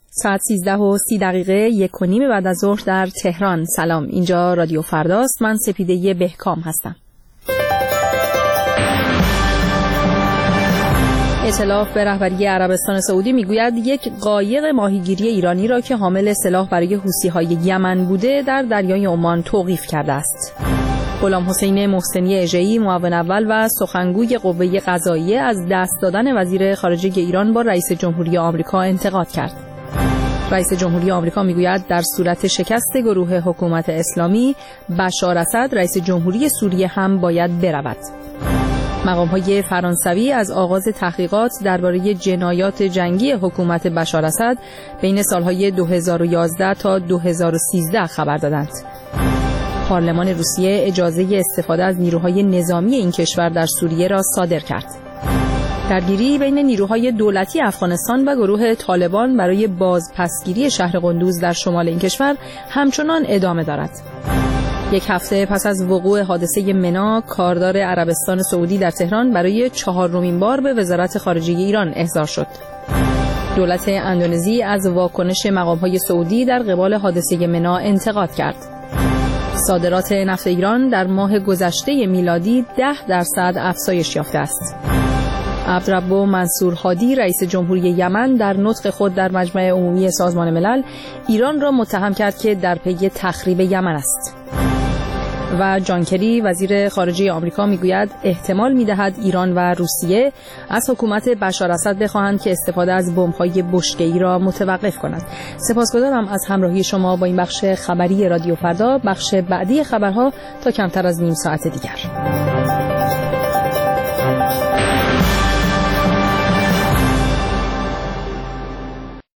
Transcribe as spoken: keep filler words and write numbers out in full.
ساعت سیزده و سی دقیقه یک و نیم بعد از ظهر در تهران. سلام، اینجا رادیو فرداست. من سپیده بهکام هستم. اطلاف به رهبری عربستان سعودی میگوید یک قایق ماهیگیری ایرانی را که حامل سلاح برای حوثی‌های یمن بوده در دریای عمان توقیف کرده است. غلام حسین محسنی اژه‌ای، معاون اول و سخنگوی قوه قضاییه، از دست دادن وزیر خارجه ایران با رئیس جمهوری آمریکا انتقاد کرد. رئیس جمهوری آمریکا میگوید در صورت شکست گروه حکومت اسلامی، بشار اسد رئیس جمهوری سوریه هم باید برود. مقام‌های فرانسوی از آغاز تحقیقات درباره جنایات جنگی حکومت بشار اسد بین سالهای دو هزار و یازده تا دو هزار و سیزده خبر دادند. پارلمان روسیه اجازه استفاده از نیروهای نظامی این کشور در سوریه را صادر کرد. درگیری بین نیروهای دولتی افغانستان و گروه طالبان برای بازپسگیری شهر قندوز در شمال این کشور همچنان ادامه دارد. یک هفته پس از وقوع حادثه منا، کاردار عربستان سعودی در تهران برای چهارمین بار به وزارت خارجه ایران احضار شد. دولت اندونزی از واکنش مقام‌های سعودی در قبال حادثه منا انتقاد کرد. صادرات نفت ایران در ماه گذشته میلادی ده درصد افزایش یافته است. عبدالرب منصور هادی، رئیس جمهوری یمن، در نطق خود در مجمع عمومی سازمان ملل ایران را متهم کرد که در پی تخریب یمن است. و جان کری، وزیر خارجه آمریکا، میگوید احتمال میدهد ایران و روسیه از حکومت بشار اسد بخواهند که استفاده از بمب‌های بشکه‌ای را متوقف کند. سپاسگزارم از همراهی شما با این بخش خبری رادیو فردا. بخش بعدی خبرها تا کمتر از نیم ساعت دیگر.